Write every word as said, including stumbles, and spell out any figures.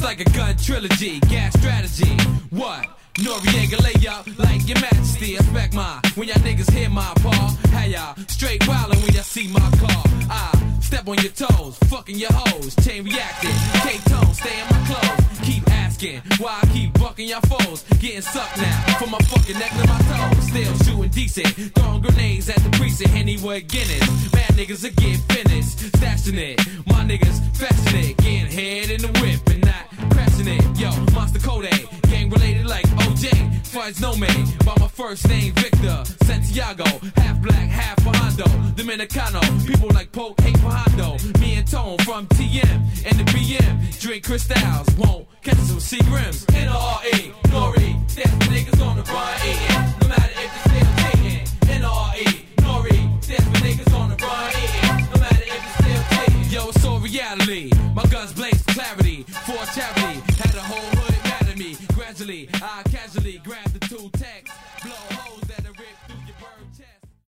like a gun trilogy, gas strategy. What? Noriega lay up like your majesty. Expect my when y'all niggas hear my paw. How y'all straight wildin' when y'all see my car. I step on your toes, fucking your hoes. Chain reacting, K-tone, stay in my clothes. Keep asking why I keep bucking y'all foes. Getting sucked now from my fucking neck to my toes. Still shooting decent, throwing grenades at the precinct. Hennywood Guinness, mad niggas will get finished. Stashing it, my niggas fashion it. Getting head in the whip and not crashing it. Yo, Monster Kodak, gang related like O J. Fudge no man, by my first name Victor Santiago. Half black, half Hondo, Dominicano. People like Poke, hate Hondo. Me and Tone from T M and the B M. Drink Crystals, won't catch some Seagrams. N R E, Nori, that's the niggas on the run eating. No matter if they still taking. N R E, Nori, that's the niggas on the run eating. No matter if they still taking. Yo, it's all reality. My guns blaze for clarity. For charity, had the whole hood mad at me. Gradually, I casually grabbed the two texts. Blow.